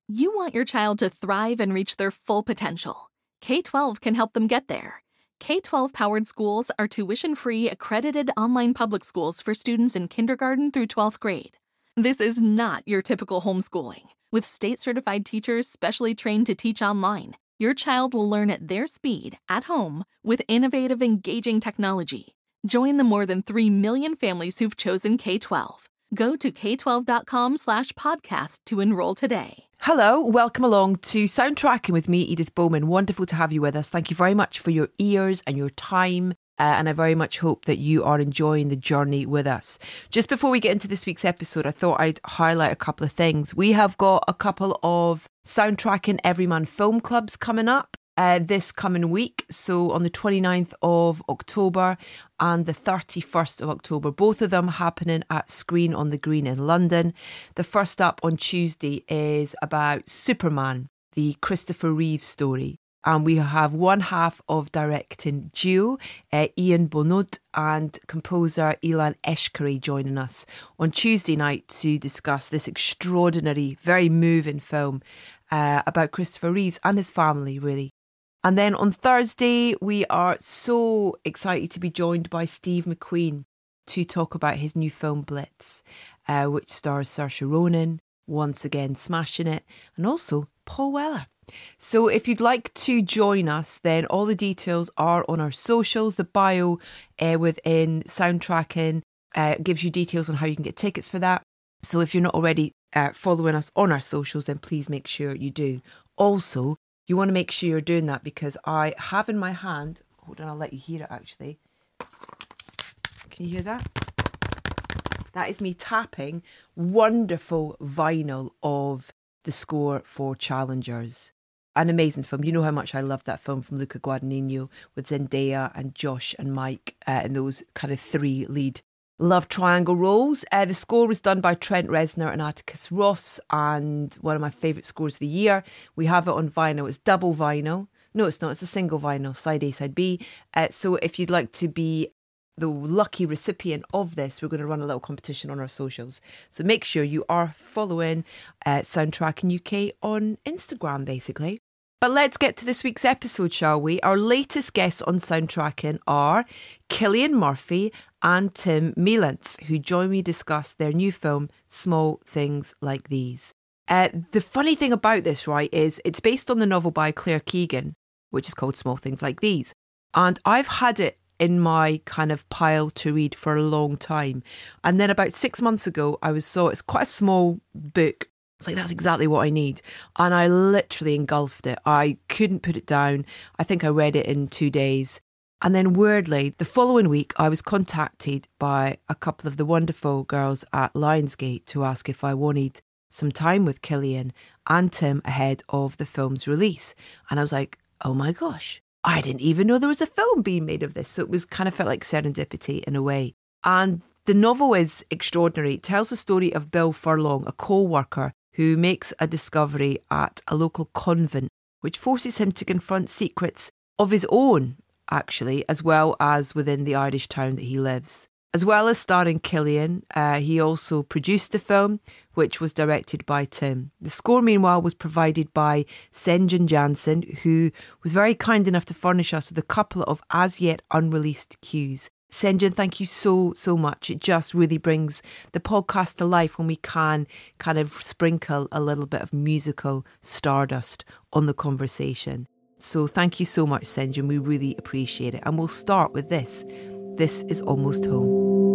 You want your child to thrive and reach their full potential. K-12 can help them get there. K-12-powered schools are tuition-free, accredited online public schools for students in kindergarten through 12th grade. This is not your typical homeschooling. With state-certified teachers specially trained to teach online, your child will learn at their speed, at home, with innovative, engaging technology. Join the more than 3 million families who've chosen K-12. Go to k12.com/podcast to enroll today. Hello, welcome along to Soundtracking with me, Edith Bowman. Wonderful to have you with us. Thank you very much for your ears and your time. And I very much hope that you are enjoying the journey with us. Just before we get into this week's episode, I thought I'd highlight a couple of things. We have got a couple of Soundtracking Everyman film clubs coming up this coming week. So on the 29th of October and the 31st of October, both of them happening at Screen on the Green in London. The first up on Tuesday is about Superman, the Christopher Reeve story. And we have one half of directing duo, Ian Bonod, and composer Ilan Eshkari joining us on Tuesday night to discuss this extraordinary, very moving film about Christopher Reeves and his family, really. And then on Thursday, we are so excited to be joined by Steve McQueen to talk about his new film Blitz, which stars Saoirse Ronan, once again smashing it, and also Paul Weller. So if you'd like to join us, then all the details are on our socials. The bio within Soundtracking gives you details on how you can get tickets for that. So if you're not already following us on our socials, then please make sure you do. Also, you want to make sure you're doing that because I have in my hand, hold on, I'll let you hear it actually. Can you hear that? That is me tapping wonderful vinyl of the score for Challengers. An amazing film. You know how much I loved that film from Luca Guadagnino with Zendaya and Josh and Mike and those kind of three lead love triangle roles. The score was done by Trent Reznor and Atticus Ross, and one of my favourite scores of the year. We have it on vinyl. It's double vinyl. No, it's not. It's a single vinyl, side A, side B. So if you'd like to be the lucky recipient of this, we're going to run a little competition on our socials. So make sure you are following Soundtracking UK on Instagram, basically. But let's get to this week's episode, shall we? Our latest guests on Soundtracking are Cillian Murphy and Tim Mielentz, who join me to discuss their new film, Small Things Like These. The funny thing about this, right, is it's based on the novel by Claire Keegan, which is called Small Things Like These. And I've had it in my kind of pile to read for a long time. And then about 6 months ago, it's quite a small book. It's like, that's exactly what I need. And I literally engulfed it. I couldn't put it down. I think I read it in 2 days. And then weirdly, the following week, I was contacted by a couple of the wonderful girls at Lionsgate to ask if I wanted some time with Cillian and Tim ahead of the film's release. And I was like, oh my gosh, I didn't even know there was a film being made of this. So it was kind of felt like serendipity in a way. And the novel is extraordinary. It tells the story of Bill Furlong, a co-worker who makes a discovery at a local convent, which forces him to confront secrets of his own, actually, as well as within the Irish town that he lives. As well as starring Cillian, he also produced the film, which was directed by Tim. The score, meanwhile, was provided by Senjan Jansen, who was very kind enough to furnish us with a couple of as yet unreleased cues. Senjan, thank you so much. It just really brings the podcast to life when we can kind of sprinkle a little bit of musical stardust on the conversation. So thank you so much, Senjan. We really appreciate it. And we'll start with this. This is Almost Home.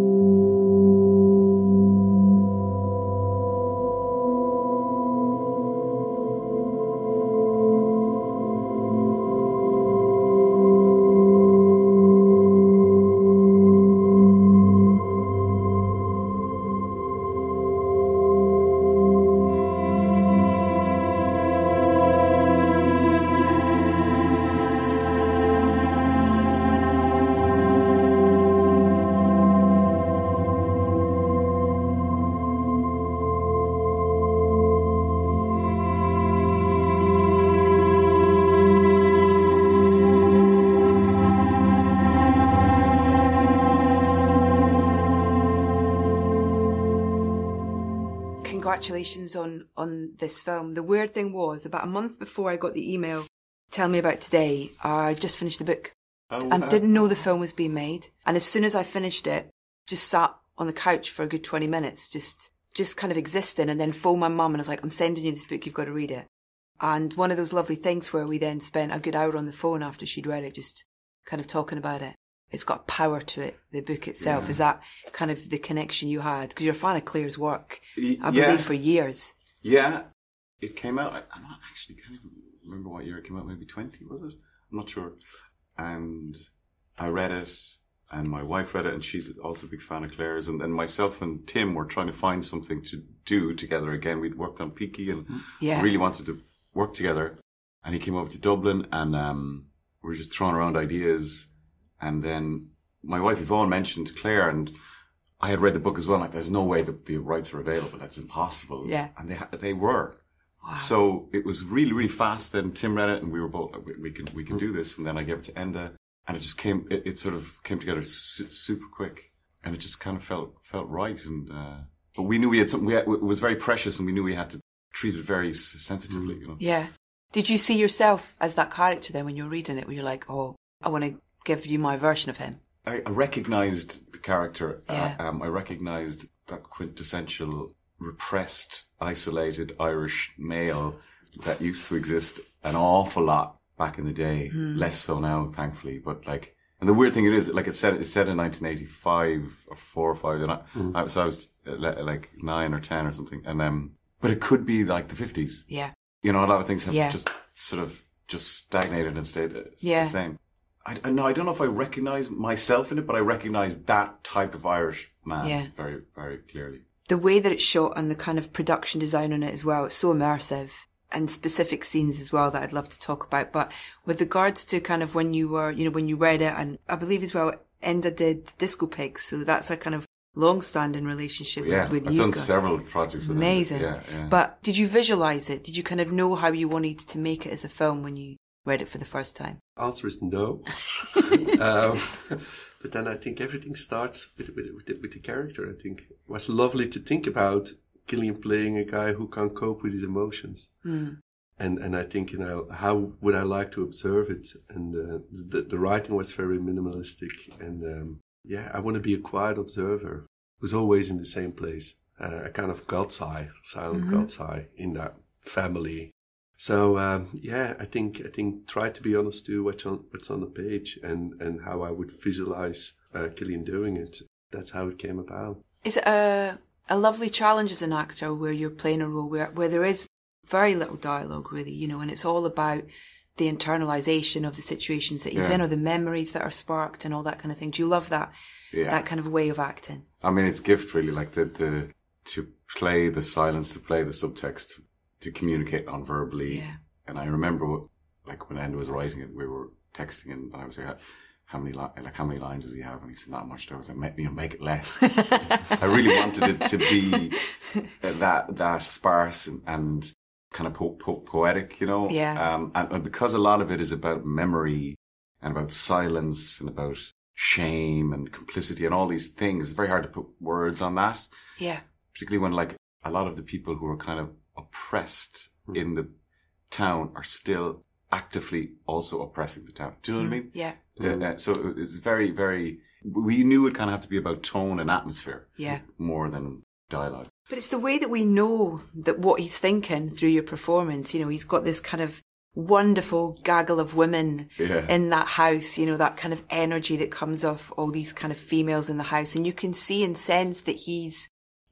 congratulations on this film. The weird thing was, about a month before I got the email telling me about today, I just finished the book and didn't know the film was being made. And as soon as I finished it, just sat on the couch for a good 20 minutes, just kind of existing, and then phoned my mum and I was like, I'm sending you this book, you've got to read it. And one of those lovely things where we then spent a good hour on the phone after she'd read it, just kind of talking about it. It's got power to it, the book itself. Yeah. Is that kind of the connection you had? Because you're a fan of Claire's work, I believe, for years. Yeah. It came out, I'm not actually, can't even remember what year it came out, maybe 20, was it? I'm not sure. And I read it, and my wife read it, and she's also a big fan of Claire's. And then myself and Tim were trying to find something to do together again. We'd worked on Peaky and really wanted to work together. And he came over to Dublin, and we were just throwing around ideas. And then my wife Yvonne mentioned Claire, and I had read the book as well. Like, there's no way that the rights are available. That's impossible. Yeah. And they were. Wow. So it was really, really fast. Then Tim read it, and we were both, we can do this. And then I gave it to Enda, and it just came, it sort of came together super quick, and it just kind of felt right. And but we knew we had something. It was very precious, and we knew we had to treat it very sensitively. You know? Yeah. Did you see yourself as that character then when you were reading it? Where you're like, oh, I want to give you my version of him? I recognised the character. Yeah. I recognised that quintessential, repressed, isolated Irish male that used to exist an awful lot back in the day. Less so now, thankfully. But like, and the weird thing it is, like it's set in 1985 or 4 or 5. And I was like 9 or 10 or something. And but it could be like the 50s. Yeah. You know, a lot of things have just sort of just stagnated and stayed the same. I don't know if I recognise myself in it, but I recognise that type of Irish man very, very clearly. The way that it's shot and the kind of production design on it as well, it's so immersive, and specific scenes as well that I'd love to talk about. But with regards to kind of when you were, you know, when you read it, and I believe as well, Enda did Disco Pigs, so that's a kind of long-standing relationship with I've you. done several projects with Amazing. Enda. Yeah. But did you visualise it? Did you kind of know how you wanted to make it as a film when you read it for the first time? Answer is no. But then I think everything starts with the character. I think it was lovely to think about Cillian playing a guy who can't cope with his emotions. And I think, you know, how would I like to observe it? And the writing was very minimalistic. And I want to be a quiet observer who's always in the same place. A kind of God's eye, silent God's eye in that family. So, I think try to be honest to what's on the page and how I would visualize Cillian doing it. That's how it came about. Is it a lovely challenge as an actor where you're playing a role where there is very little dialogue, really, you know, and it's all about the internalization of the situations that he's in, or the memories that are sparked and all that kind of thing? Do you love that? Yeah. That kind of way of acting? I mean, it's gift, really, like the to play the silence, to play the subtext, to communicate non-verbally. Yeah. And I remember when Enda was writing it, we were texting, and I was like, how many lines does he have? And he said, not much. I was like, make it less. I really wanted it to be that sparse and kind of poetic, you know? Yeah. And because a lot of it is about memory and about silence and about shame and complicity and all these things, it's very hard to put words on that. Yeah. Particularly when, like, a lot of the people who are kind of oppressed in the town are still actively also oppressing the town. Do you know what I mean? Yeah. So it's very, very, we knew it kind of had to be about tone and atmosphere. Yeah. More than dialogue. But it's the way that we know that what he's thinking through your performance. You know, he's got this kind of wonderful gaggle of women in that house, you know, that kind of energy that comes off all these kind of females in the house. And you can see and sense that he's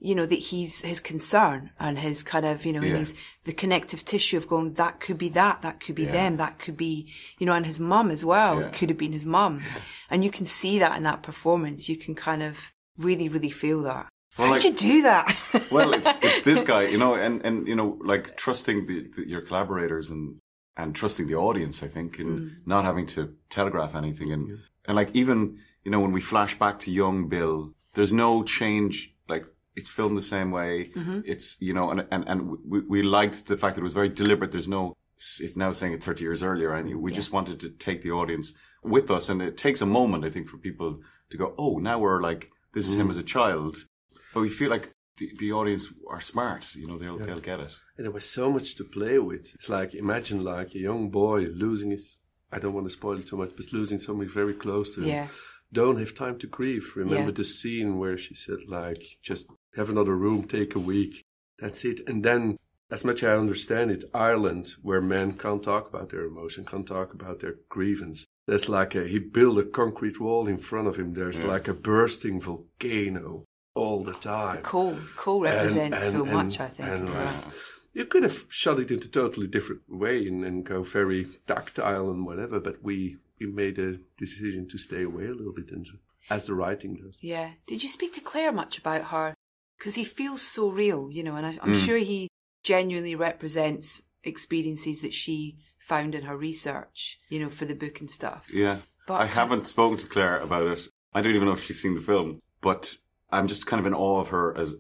his concern and his kind of, you know, and he's the connective tissue of going, that could be that could be them, that could be, you know, and his mum as well, could have been his mum. And you can see that in that performance. You can kind of really, really feel that. Well, how'd you do that? Well, it's this guy, you know, and you know, like trusting your collaborators and trusting the audience, I think, and not having to telegraph anything. And like, even, you know, when we flash back to young Bill, there's no change. Like, it's filmed the same way. It's, you know, and we liked the fact that it was very deliberate. There's no, it's now saying it 30 years earlier. And we just wanted to take the audience with us. And it takes a moment, I think, for people to go, oh, now we're like, this is him as a child. But we feel like the audience are smart. You know, they'll get it. And there was so much to play with. It's like, imagine like a young boy losing his, I don't want to spoil it too much, but losing somebody very close to him. Yeah. Don't have time to grieve. Remember the scene where she said, like, just have another room, take a week. That's it. And then, as much as I understand it, Ireland, where men can't talk about their emotion, can't talk about their grievance. There's like he built a concrete wall in front of him. There's like a bursting volcano all the time. The coal represents so much, I think, as well. You could have shot it in a totally different way and go very tactile and whatever, but we made a decision to stay away a little bit, as the writing does. Yeah. Did you speak to Claire much about her? Because he feels so real, you know, and I'm sure he genuinely represents experiences that she found in her research, you know, for the book and stuff. Yeah. But I haven't spoken to Claire about it. I don't even know if she's seen the film, but I'm just kind of in awe of her as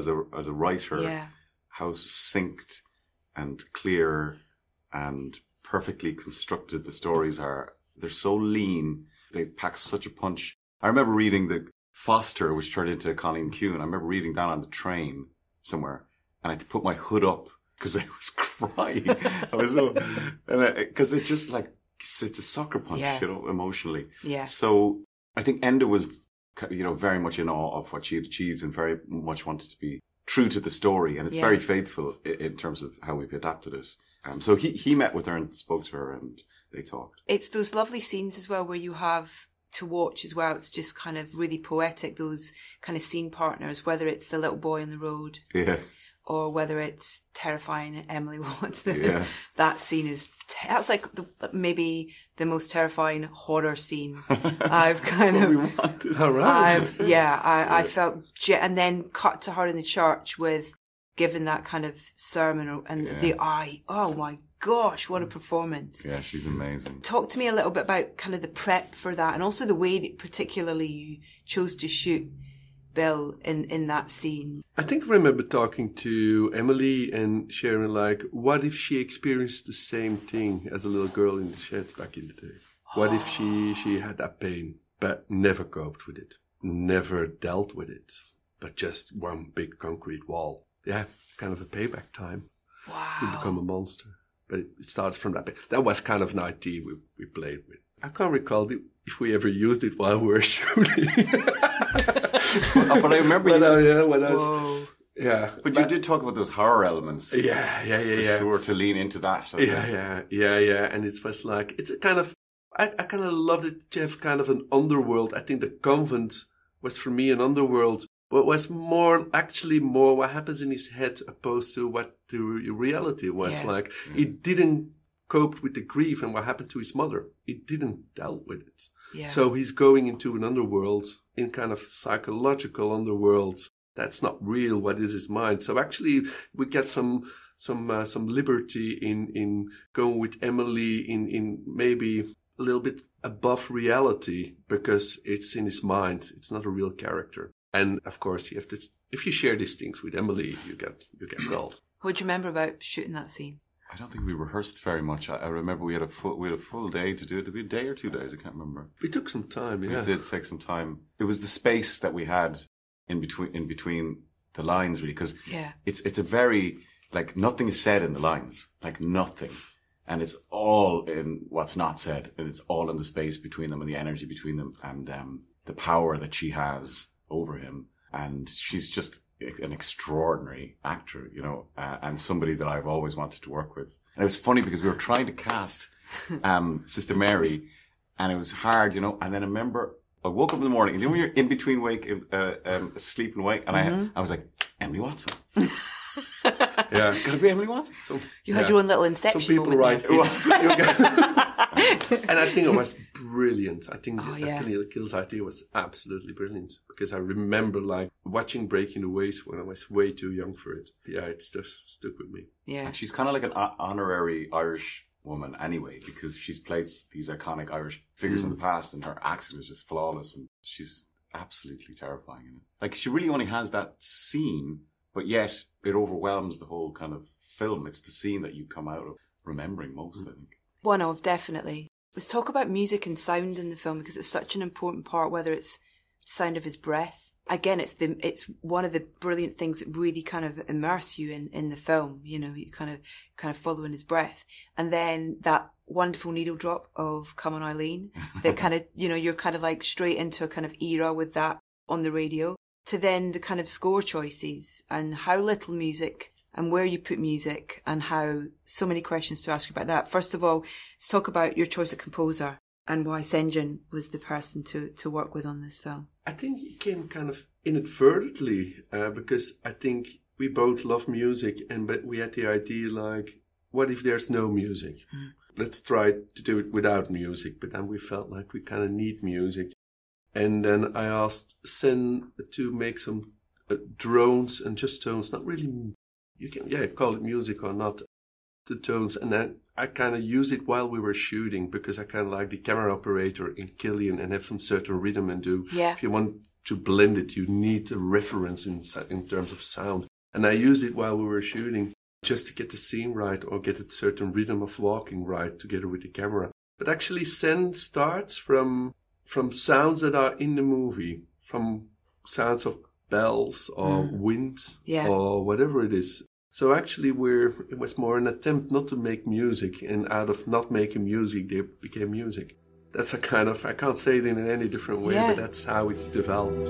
a writer. Yeah. How succinct and clear and perfectly constructed the stories are. They're so lean. They pack such a punch. I remember reading the Foster, which turned into Colleen Kuhn. I remember reading that on the train somewhere, and I had to put my hood up because I was crying. I was so, because it just like, it's a sucker punch, you know, emotionally. Yeah. So I think Enda was, you know, very much in awe of what she had achieved and very much wanted to be true to the story, and it's very faithful in terms of how we've adapted it. So he met with her and spoke to her, and they talked. It's those lovely scenes as well where you have to watch as well. It's just kind of really poetic, those kind of scene partners, whether it's the little boy on the road, or whether it's terrifying Emily Watson. Yeah. That scene is that's like maybe the most terrifying horror scene I've kind of. We wanted. All right. I felt, and then cut to her in the church with giving that kind of sermon and the eye. Oh my gosh, what a performance! Yeah, she's amazing. Talk to me a little bit about kind of the prep for that, and also the way that particularly you chose to shoot Bill in that scene. I think I remember talking to Emily and sharing like, what if she experienced the same thing as a little girl in the shed back in the day? What if she had that pain but never coped with it, never dealt with it, but just one big concrete wall? Yeah, kind of a payback time. Wow. You become a monster. But it starts from that. That was kind of an idea we played with. I can't recall if we ever used it while we were shooting. But I remember But you did talk about those horror elements. Yeah. Sure, to lean into that. Yeah. And it was like, it's a kind of, I kind of loved it to have kind of an underworld. I think the convent was for me an underworld, but was more what happens in his head opposed to what the reality was like. He didn't cope with the grief and what happened to his mother. He didn't deal with it. Yeah. So he's going into an underworld, in kind of psychological underworld that's not real. What is his mind? So actually, we get some liberty in going with Emily in maybe a little bit above reality, because it's in his mind. It's not a real character. And of course, you have to. If you share these things with Emily, you get gold. What do you remember about shooting that scene? I don't think we rehearsed very much. I remember we had a full day to do it. Did we a day or 2 days? I can't remember. We took some time. Yeah, we did take some time. It was the space that we had in between the lines, really, because it's a very, like, nothing is said in the lines, like nothing, and it's all in what's not said, and it's all in the space between them and the energy between them, and the power that she has over him, and she's just an extraordinary actor, you know, and somebody that I've always wanted to work with. And it was funny because we were trying to cast Sister Mary, and it was hard, you know. And then I remember I woke up in the morning, and you know when you're in between sleep and wake, and I was like, Emily Watson. Yeah, it's gotta be Emily Watson. So you had your own little Inception. Some people write, and I think it was brilliant. I think Killing Kill's idea was absolutely brilliant, because I remember like watching Breaking the Waves when I was way too young for it. Yeah, it's just stuck with me. Yeah, and she's kind of like an honorary Irish woman anyway, because she's played these iconic Irish figures in the past, and her accent is just flawless, and she's absolutely terrifying in it. Like, she really only has that scene, but yet it overwhelms the whole kind of film. It's the scene that you come out of remembering most, I think. One of, definitely. Let's talk about music and sound in the film, because it's such an important part, whether it's the sound of his breath again, it's one of the brilliant things that really kind of immerse you in the film. You know, you kind of following his breath, and then that wonderful needle drop of "Come On Eileen," that kind of, you know, you're kind of like straight into a kind of era with that on the radio. To then the kind of score choices and how little music and where you put music, and how so many questions to ask you about that. First of all, let's talk about your choice of composer and why St. was the person to work with on this film. I think he came kind of inadvertently, because I think we both love music, but we had the idea like, what if there's no music? Let's try to do it without music. But then we felt like we kind of need music. And then I asked Sen to make some drones and just tones, not really, you can call it music or not, the tones. And then I kind of used it while we were shooting, because I kind of like the camera operator in Killian and have some certain rhythm and do. Yeah. If you want to blend it, you need a reference in terms of sound. And I used it while we were shooting just to get the scene right, or get a certain rhythm of walking right together with the camera. But actually Sen starts from sounds that are in the movie, from sounds of bells or wind or whatever it is. So actually it was more an attempt not to make music, and out of not making music, there became music. That's a kind of, I can't say it in any different way, but that's how it developed.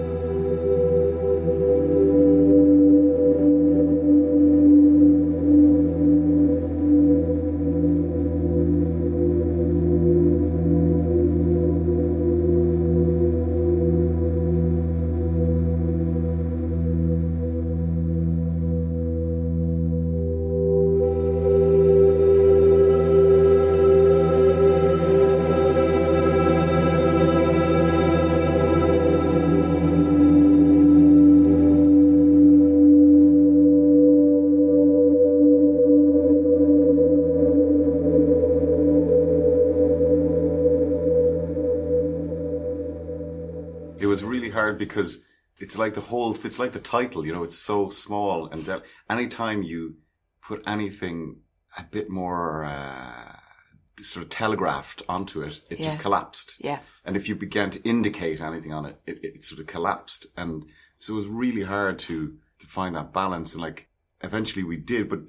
Because it's like it's like the title, you know, it's so small, and that anytime you put anything a bit more sort of telegraphed onto it, it just collapsed. Yeah. And if you began to indicate anything on it, it sort of collapsed. And so it was really hard to find that balance. And like, eventually we did, but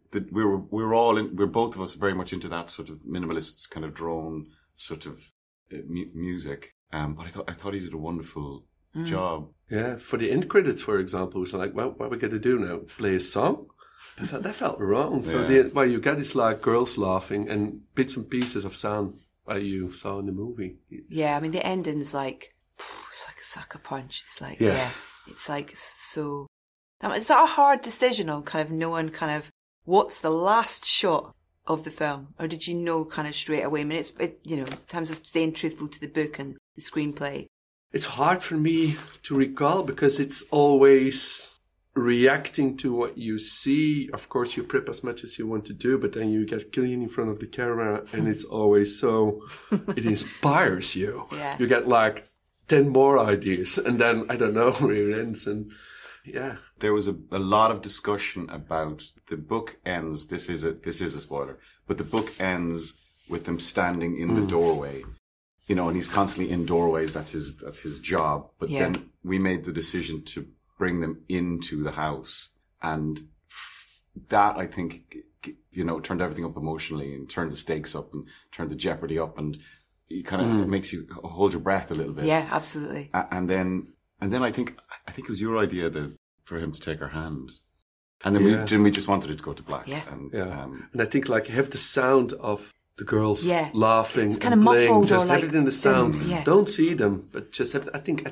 we're both of us very much into that sort of minimalist kind of drone sort of music. But I thought he did a wonderful job. Yeah, for the end credits, for example, it was like, well, what are we going to do now? Play a song? That felt wrong. So what you get is like girls laughing and bits and pieces of sound that you saw in the movie. Yeah, I mean, the ending's like, it's like a sucker punch. It's like, it's like so... Is that a hard decision on kind of knowing kind of what's the last shot of the film? Or did you know kind of straight away? I mean, you know, in terms of staying truthful to the book and the screenplay. It's hard for me to recall, because it's always reacting to what you see. Of course, you prep as much as you want to do, but then you get Killian in front of the camera, and it's always so, it inspires you. Yeah. You get like 10 more ideas, and then I don't know where it ends. And yeah, there was a lot of discussion about the book ends. This is a spoiler, but the book ends with them standing in the doorway. You know, and he's constantly in doorways. That's his job. But then we made the decision to bring them into the house, and that, I think, you know, turned everything up emotionally, and turned the stakes up, and turned the jeopardy up, and it kind of makes you hold your breath a little bit. Yeah, absolutely. And then I think it was your idea for him to take her hand, and then we just wanted it to go to black. Yeah. And I think like you have the sound of the girls laughing, it's kind and of playing, muffled, just or like have it in the sound. Yeah. Don't see them, but just have. I think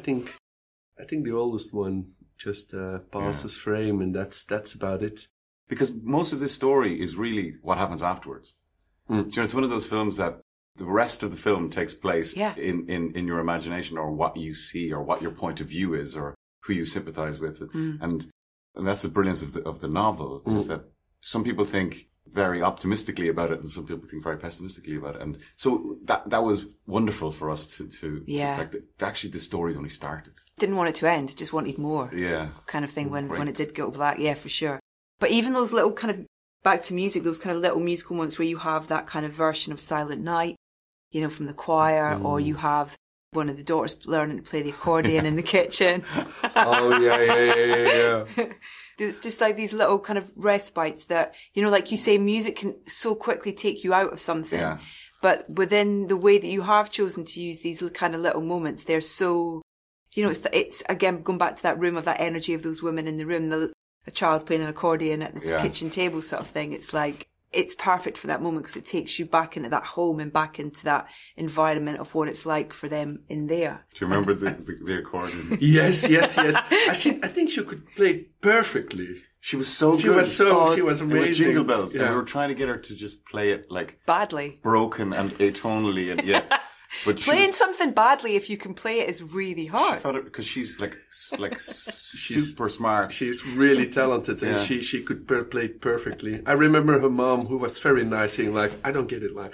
the oldest one just passes frame, and that's about it. Because most of this story is really what happens afterwards. Do you know, it's one of those films that the rest of the film takes place in your imagination, or what you see, or what your point of view is, or who you sympathize with, and that's the brilliance of the novel, is that some people think very optimistically about it, and some people think very pessimistically about it, and so that was wonderful for us to actually the story's only started. Didn't want it to end, just wanted more. Yeah, kind of thing when it did go black. Yeah, for sure. But even those little kind of back to music, those kind of little musical moments where you have that kind of version of Silent Night, you know, from the choir, or you have one of the daughters learning to play the accordion in the kitchen. Oh, yeah. It's just like these little kind of respites that, you know, like you say, music can so quickly take you out of something. Yeah. But within the way that you have chosen to use these kind of little moments, they're so, you know, it's again, going back to that room of that energy of those women in the room, a child playing an accordion at the kitchen table sort of thing. It's like, it's perfect for that moment because it takes you back into that home and back into that environment of what it's like for them in there. Do you remember the accordion? Yes. I think she could play it perfectly. She was so good. She was amazing. It was Jingle Bells. Yeah. And we were trying to get her to just play it like badly, broken and atonally, and but playing something badly if you can play it is really hard. She felt it because she's like super smart. She's really talented, and she could play it perfectly. I remember her mom, who was very nice, saying like, "I don't get it, like."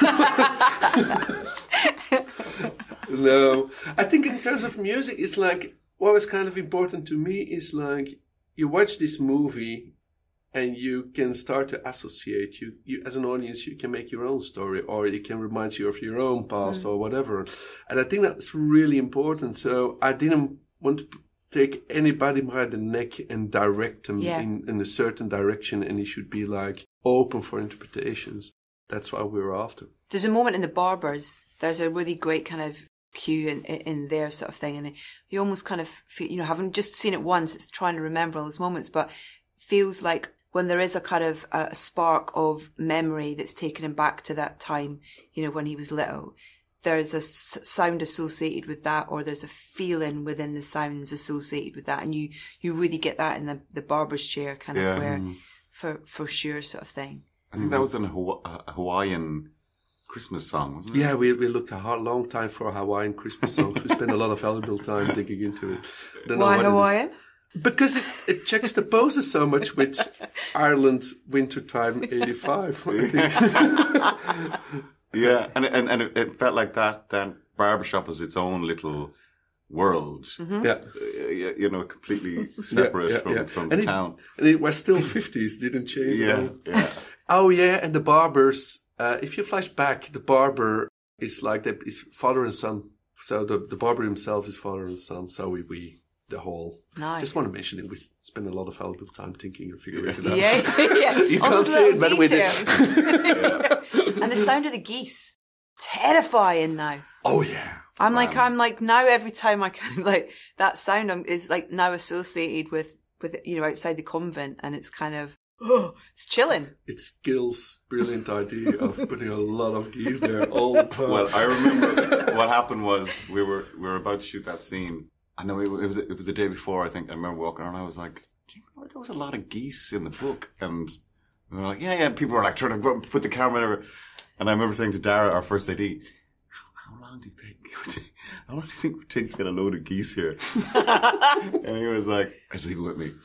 No, I think in terms of music, it's like what was kind of important to me is like you watch this movie. And you can start to associate. You as an audience, you can make your own story, or it can remind you of your own past or whatever. And I think that's really important. So I didn't want to take anybody by the neck and direct them in a certain direction, and it should be like open for interpretations. That's what we were after. There's a moment in The Barbers. There's a really great kind of cue in their sort of thing, and you almost kind of feel, you know, having just seen it once, it's trying to remember all those moments, but feels like when there is a kind of a spark of memory that's taken him back to that time, you know, when he was little, there's a sound associated with that, or there's a feeling within the sounds associated with that. And you really get that in the barber's chair kind of where, for sure sort of thing. I think that was in a Hawaiian Christmas song, wasn't it? Yeah, we looked a long time for Hawaiian Christmas songs. We spent a lot of valuable time digging into it. Why Hawaiian? Because it juxtaposes so much with Ireland's wintertime '85. I think. Yeah, and it felt like that barbershop was its own little world. Mm-hmm. Yeah, you know, completely separate from the town. And it was still 50s, didn't change at all. Yeah. Oh yeah, and the barbers. If you flash back, the barber is like is father and son. So the barber himself is father and son. So we the whole. Nice. Just want to mention it. We spend a lot of valuable time thinking and figuring it out. Yeah. You can't see it, but we did. And the sound of the geese, terrifying now. Oh yeah. I'm like now every time I kind of like that sound is like now associated with you know, outside the convent, and it's kind of it's chilling. It's Gil's brilliant idea of putting a lot of geese there all the time. Well, I remember what happened was we were about to shoot that scene. I know it was the day before, I think. I remember walking around, I was like, do you know, there was a lot of geese in the book. And we were like, yeah. People were like trying to go and put the camera in. And I remember saying to Dara, our first AD, how long do you think it would take to get a load of geese here? And he was like, just leave it with me.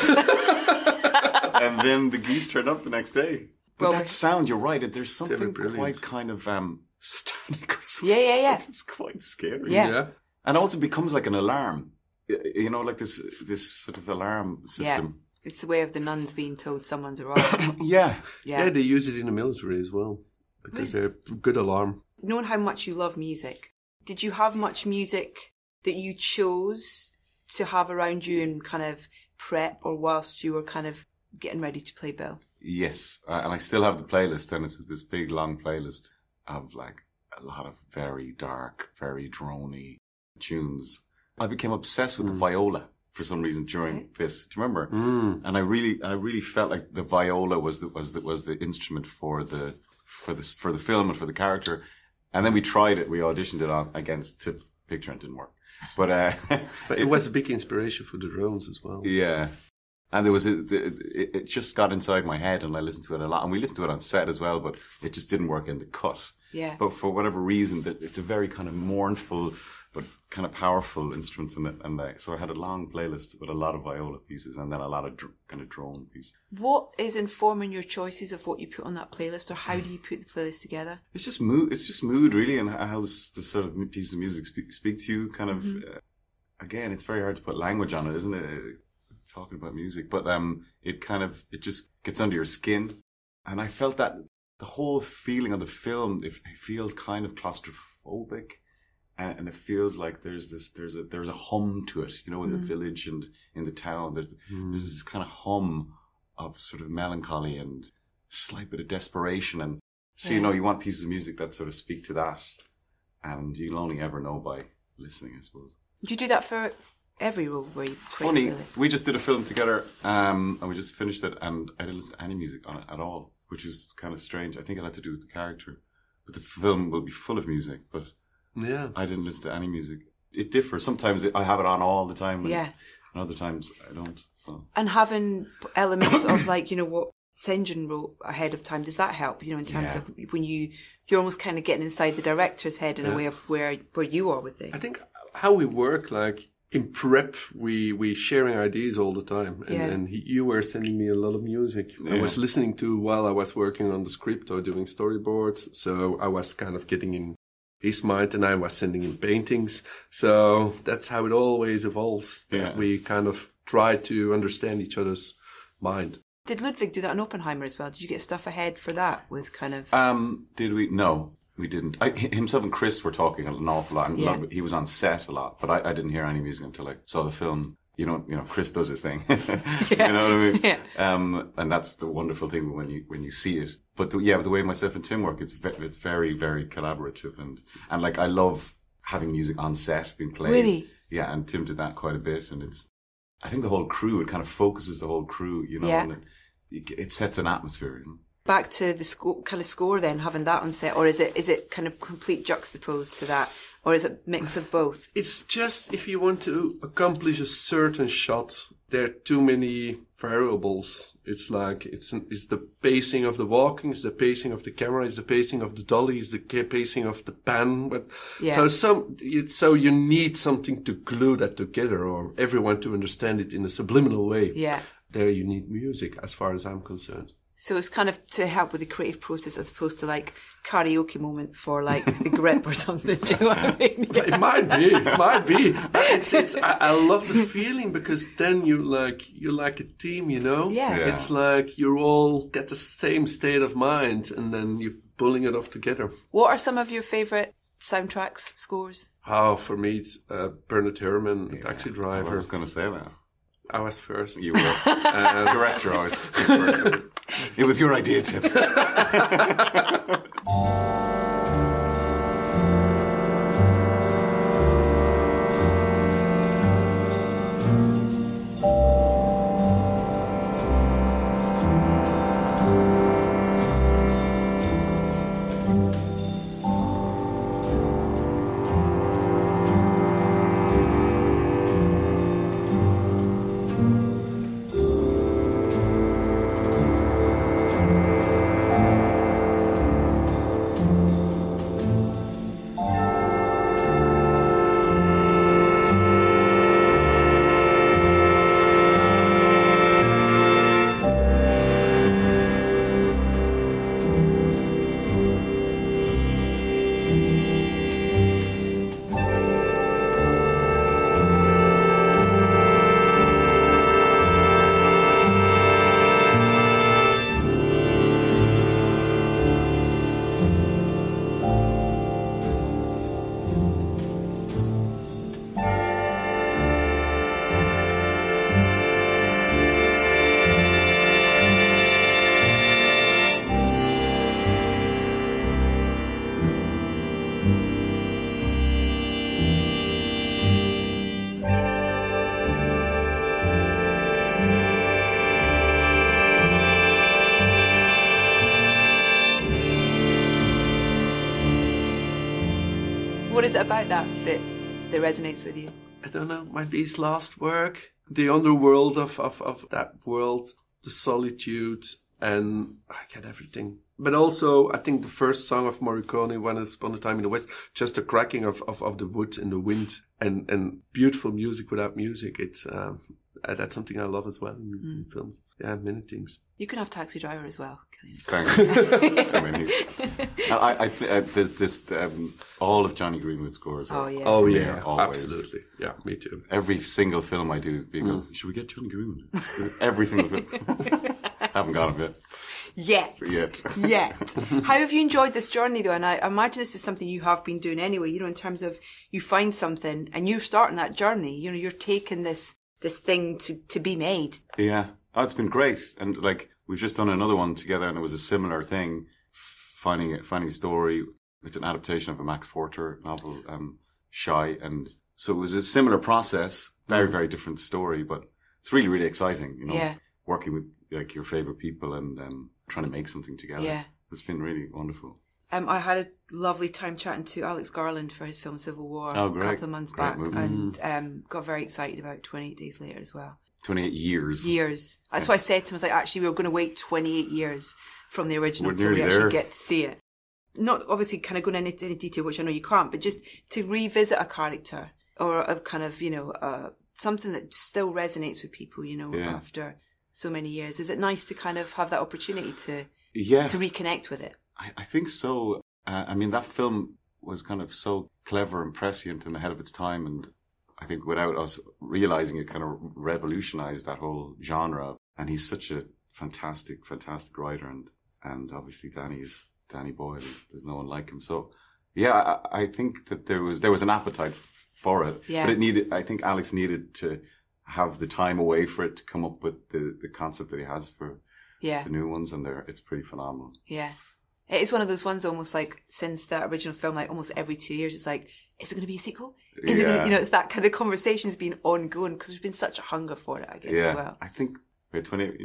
And then the geese turned up the next day. But that sound, you're right. There's something quite kind of satanic or something. Yeah. It's quite scary. Yeah. And also becomes like an alarm, you know, like this sort of alarm system. Yeah. It's the way of the nuns being told someone's arrived. Yeah, they use it in the military as well because they're good alarm. Knowing how much you love music, did you have much music that you chose to have around you in kind of prep or whilst you were kind of getting ready to play Bill? Yes, and I still have the playlist, and it's this big long playlist of like a lot of very dark, very droney tunes. I became obsessed with the viola for some reason during this. Do you remember? And I really felt like the viola was the instrument for the film and for the character. And then we tried it. We auditioned it against Tip Picture and it didn't work. But but it was a big inspiration for the drones as well. Yeah. And there was it just got inside my head, and I listened to it a lot. And we listened to it on set as well, but it just didn't work in the cut. Yeah. But for whatever reason, that it's a very kind of mournful but kind of powerful instrument, so I had a long playlist with a lot of viola pieces and then a lot of kind of drone pieces. What is informing your choices of what you put on that playlist, or how do you put the playlist together? It's just mood. It's just mood, really, and how this sort of pieces of music speak to you. Kind of again, it's very hard to put language on it, isn't it? Talking about music, but it just gets under your skin, and I felt that the whole feeling of the film, it feels kind of claustrophobic. and it feels like there's a hum to it, you know, in the village and in the town. There's this kind of hum of sort of melancholy and a slight bit of desperation. And so, you know, you want pieces of music that sort of speak to that, and you'll only ever know by listening, I suppose. Do you do that for every role where you? It's funny, we just did a film together, and we just finished it, and I didn't listen to any music on it at all, which was kind of strange. I think it had to do with the character. But the film will be full of music, but I didn't listen to any music. It differs. Sometimes I have it on all the time, and other times I don't. So. And having elements of, like, you know, what St. John wrote ahead of time, does that help, you know, in terms of when you're almost kind of getting inside the director's head in a way of where you are with things? I think how we work, like, in prep, we sharing ideas all the time, and you were sending me a lot of music. I was listening to while I was working on the script or doing storyboards, so I was kind of getting in his mind, and I was sending him paintings. So that's how it always evolves. Yeah. We kind of try to understand each other's mind. Did Ludwig do that in Oppenheimer as well? Did you get stuff ahead for that with kind of? Did we? No. We didn't. Himself and Chris were talking an awful lot. And he was on set a lot, but I didn't hear any music until I saw the film. You know, Chris does his thing. You know what I mean? Yeah. And that's the wonderful thing when you see it. But the way myself and Tim work, it's very, very collaborative, and like I love having music on set being played. Really? Yeah, and Tim did that quite a bit, and I think the whole crew, it kind of focuses the whole crew, you know, and it sets an atmosphere. You know? Back to the score then, having that on set, or is it kind of complete juxtaposed to that, or is it a mix of both? It's just, if you want to accomplish a certain shot, there are too many variables. It's like it's the pacing of the walking, it's the pacing of the camera, it's the pacing of the dolly, it's the pacing of the pan. But so you need something to glue that together, or everyone to understand it in a subliminal way. Yeah, there you need music, as far as I'm concerned. So it's kind of to help with the creative process, as opposed to like karaoke moment for like The Grip or something. Do you know what I mean? Yeah. It might be. I love the feeling, because then you're like a team, you know? Yeah. It's like you all get the same state of mind, and then you're pulling it off together. What are some of your favourite soundtracks, scores? Oh, for me, it's Bernard Herrmann, Taxi Driver. I was going to say that. I was first. You were. Director always first. It was your idea, Tim. What is it about that resonates with you? I don't know. Might be his last work. The underworld of that world, the solitude, and I get everything. But also, I think the first song of Morricone, Once Upon a Time in the West, just the cracking of the wood in the wind, and beautiful music without music. It's that's something I love as well in films. Yeah, many things. You can have Taxi Driver as well. Thanks. I mean, there's this all of Johnny Greenwood's scores. Oh yeah, absolutely. Yeah, me too. Every single film I do, should we get Johnny Greenwood? Every single film. Haven't got him yet. Yet. Yet. How have you enjoyed this journey though? And I imagine this is something you have been doing anyway, in terms of you find something and you're starting that journey, you're taking this thing to be made. Yeah. Oh, it's been great. And like, we've just done another one together and it was a similar thing, finding a story. It's an adaptation of a Max Porter novel, Shy. And so it was a similar process, very, very different story, but it's really, really exciting, working with like your favorite people and trying to make something together. Yeah. It's been really wonderful. I had a lovely time chatting to Alex Garland for his film Civil War a couple of months back, movie. and got very excited about 28 Days Later as well. 28 years. That's why I said to him, I was like, actually, we were going to wait 28 years from the original We're till we nearly actually there. get to see it. Not obviously kind of going into any detail, which I know you can't, but just to revisit a character or a kind of, something that still resonates with people, after so many years. Is it nice to kind of have that opportunity to reconnect with it? I think so. I mean, that film was kind of so clever and prescient and ahead of its time. And I think without us realizing it, kind of revolutionized that whole genre. And he's such a fantastic, fantastic writer. And obviously Danny Boyle, there's no one like him. So yeah, I think that there was an appetite for it. Yeah. But I think Alex needed to have the time away for it to come up with the concept that he has for the new ones. And it's pretty phenomenal. Yeah. It is one of those ones almost like since that original film, like almost every 2 years, it's like, is it going to be a sequel? Is it going to, it's that kind of conversation's been ongoing because there's been such a hunger for it, I guess, as well. I think we had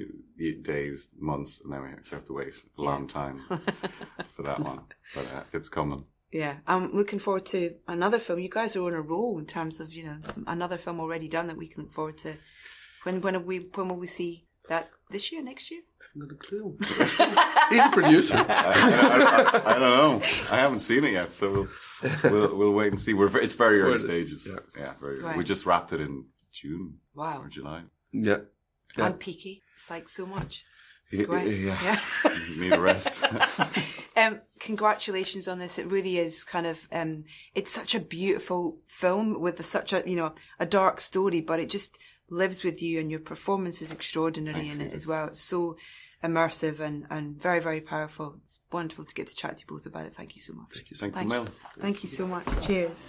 28 days, months, and then we have to wait a long time for that one. But it's coming. Yeah. I'm looking forward to another film. You guys are on a roll in terms of, another film already done that we can look forward to. When will we see that? This year, next year? Not a clue. He's a producer. I don't know. I haven't seen it yet, so we'll wait and see. It's very early stages. Yeah, very early. Right. We just wrapped it in June. Wow. Or July. Yeah. And peaky. It's like so much. It's great. Yeah. You need a rest. Congratulations on this. It really is kind of, it's such a beautiful film with such a dark story, but it just lives with you and your performance is extraordinary in it as well. It's so immersive and very, very powerful. It's wonderful to get to chat to you both about it. Thank you so much. Thank you. Thanks, Mel. Thank you so much. Cheers.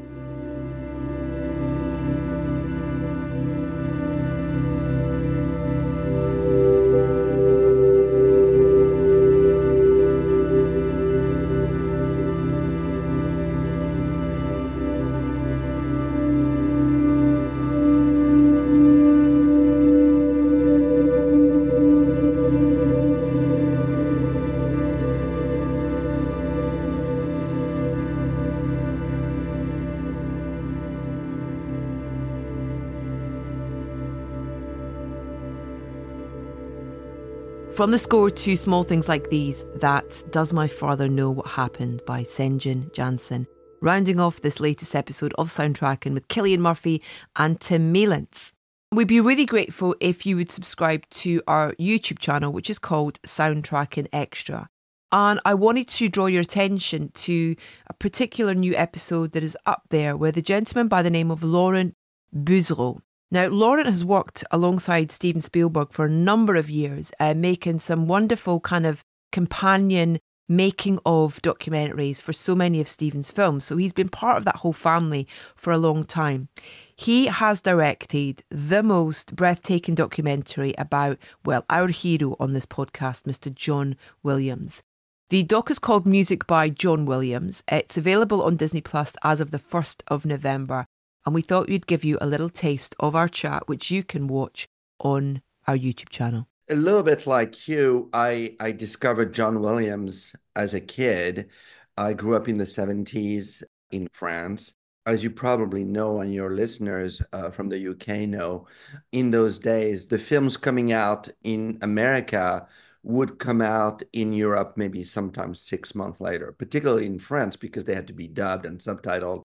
From the score to Small Things Like These, that's Does My Father Know What Happened by St. John Jansen. Rounding off this latest episode of Soundtracking with Cillian Murphy and Tim Malins. We'd be really grateful if you would subscribe to our YouTube channel, which is called Soundtracking Extra. And I wanted to draw your attention to a particular new episode that is up there with a gentleman by the name of Laurent Bouzereau. Now, Laurent has worked alongside Steven Spielberg for a number of years, making some wonderful kind of companion making of documentaries for so many of Steven's films. So he's been part of that whole family for a long time. He has directed the most breathtaking documentary about, well, our hero on this podcast, Mr. John Williams. The doc is called Music by John Williams. It's available on Disney Plus as of the 1st of November. And we thought we'd give you a little taste of our chat, which you can watch on our YouTube channel. A little bit like you, I discovered John Williams as a kid. I grew up in the 70s in France. As you probably know, and your listeners from the UK know, in those days, the films coming out in America would come out in Europe maybe sometimes 6 months later, particularly in France, because they had to be dubbed and subtitled.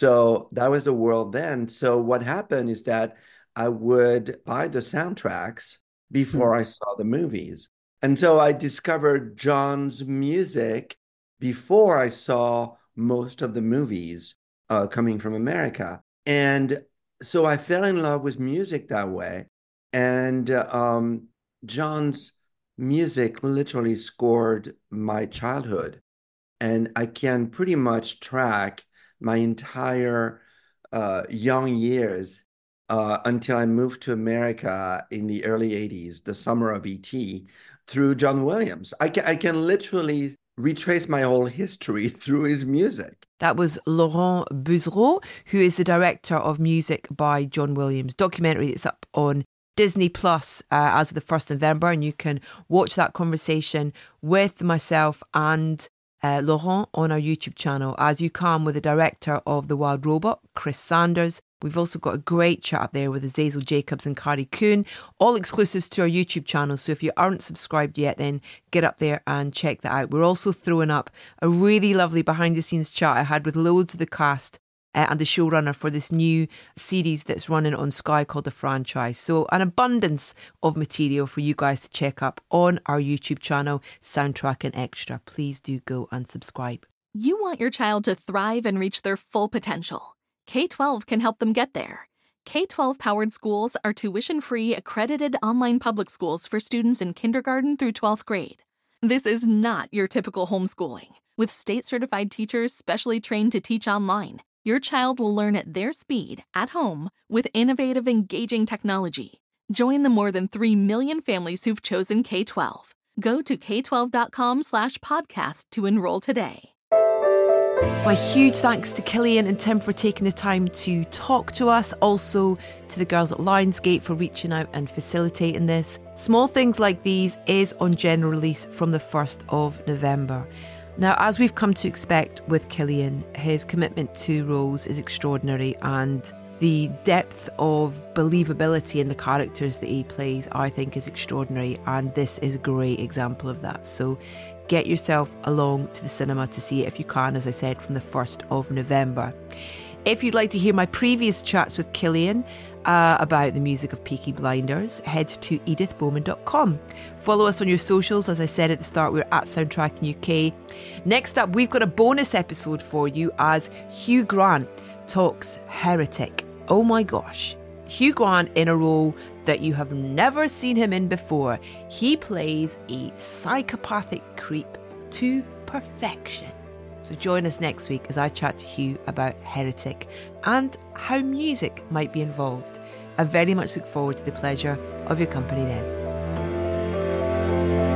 So that was the world then. So what happened is that I would buy the soundtracks before I saw the movies. And so I discovered John's music before I saw most of the movies coming from America. And so I fell in love with music that way. And John's music literally scored my childhood. And I can pretty much track my entire young years until I moved to America in the early 80s, the summer of E.T., through John Williams. I can literally retrace my whole history through his music. That was Laurent Bouzereau, who is the director of music by John Williams, documentary that's up on Disney Plus as of the 1st of November, and you can watch that conversation with myself and Laurent on our YouTube channel, as you can with the director of The Wild Robot, Chris Sanders. We've also got a great chat up there with Azazel Jacobs and Carrie Coon, all exclusives to our YouTube channel. So if you aren't subscribed yet, then get up there and check that out. We're also throwing up a really lovely behind the scenes chat I had with loads of the cast and the showrunner for this new series that's running on Sky called The Franchise. So an abundance of material for you guys to check up on our YouTube channel, Soundtrack and Extra. Please do go and subscribe. You want your child to thrive and reach their full potential. K-12 can help them get there. K-12 powered schools are tuition-free, accredited online public schools for students in kindergarten through 12th grade. This is not your typical homeschooling. With state-certified teachers specially trained to teach online, your child will learn at their speed, at home, with innovative, engaging technology. Join the more than 3 million families who've chosen K-12. Go to k12.com/podcast to enroll today. My huge thanks to Killian and Tim for taking the time to talk to us. Also to the girls at Lionsgate for reaching out and facilitating this. Small Things Like These is on general release from the 1st of November. Now, as we've come to expect with Killian, his commitment to roles is extraordinary, and the depth of believability in the characters that he plays, I think, is extraordinary, and this is a great example of that. So get yourself along to the cinema to see it if you can, as I said, from the 1st of November. If you'd like to hear my previous chats with Killian about the music of Peaky Blinders, head to edithbowman.com. Follow us on your socials. As I said at the start, we're at Soundtrack UK. Next up, we've got a bonus episode for you as Hugh Grant talks Heretic. Oh my gosh. Hugh Grant in a role that you have never seen him in before. He plays a psychopathic creep to perfection. So join us next week as I chat to Hugh about Heretic and how music might be involved. I very much look forward to the pleasure of your company then.